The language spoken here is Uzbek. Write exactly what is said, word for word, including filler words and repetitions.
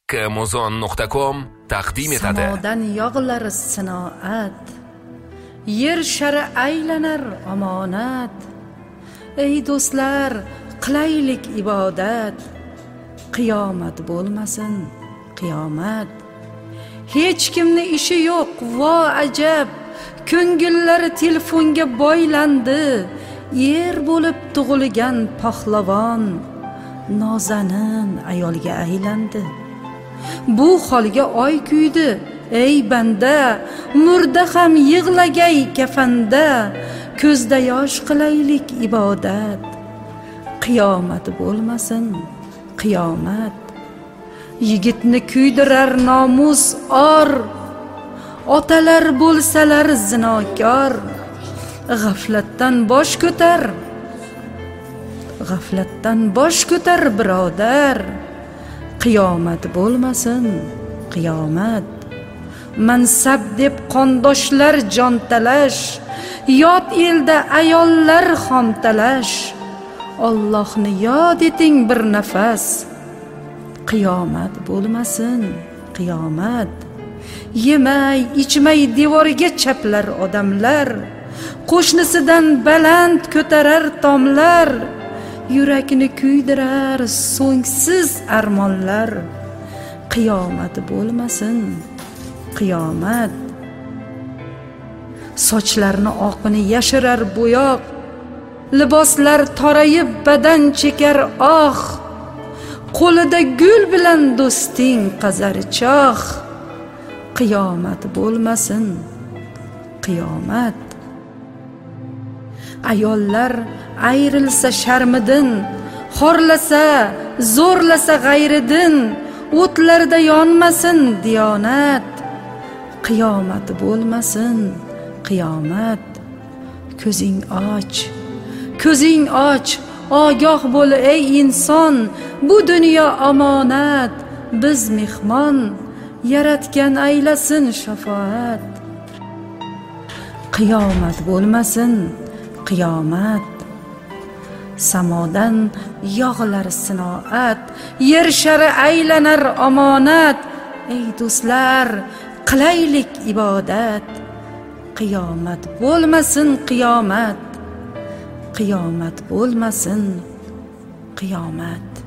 Amazon nuqta com taqdim etadi. Samodan yog'lar sinoat, yer shari aylanar omonat. Ey do'stlar, qilaylik ibodat, qiyomat bo'lmasin, qiyomat. Hech kimni ishi yo'q, vo ajab, ko'ngillari telefonga boylandi. Er bo'lib tug'ilgan pahlavon nozanin ayolga aylandi. Bu holga oy kuydi, ey banda, murda ham yig'lagay kafanda. Ko'zda yosh qilaylik ibodat, qiyomat bo'lmasin, qiyomat. Yigitni kuydirar nomus or, otalar bo'lsalar zinokor. G'aflatdan bosh ko'tar, g'aflatdan bosh ko'tar birodar. Qiyomat bo'lmasin, qiyomat. Mansab deb qondoshlar jon talash, yot elda ayollar xomtalash. Allohni yod eting bir nafas, qiyomat bo'lmasin, qiyomat. Yemay, ichmay devoriga chaplar odamlar, qo'shnisidan baland ko'tarar tomlar. Yurakni kuydirar so'ngsiz armonlar. Qiyomat bo'lmasin, qiyomat. Sochlarni oqini yashirar bo'yoq, liboslar torayib badan chekar oh. Qo'lida gul bilan do'sting qazar choh. Qiyomat bo'lmasin, qiyomat. Ayollar ayrilsa sharmidan, xorlasa, zo'rlasa g'ayridan, o'tlarda yonmasin diyonat. Qiyomat bo'lmasin, qiyomat. Ko'zing och, ko'zing och, ogoh bo'l ey inson. Bu dunyo omonat, biz mehmon, yaratgan aylasin shafoat. Qiyomat bo'lmasin, qiyomat. Samodan yog'lar sinoat, yer shari aylanar omonat. Ey do'stlar, qilaylik ibodat, qiyomat bo'lmasin, qiyomat. Qiyomat bo'lmasin, qiyomat.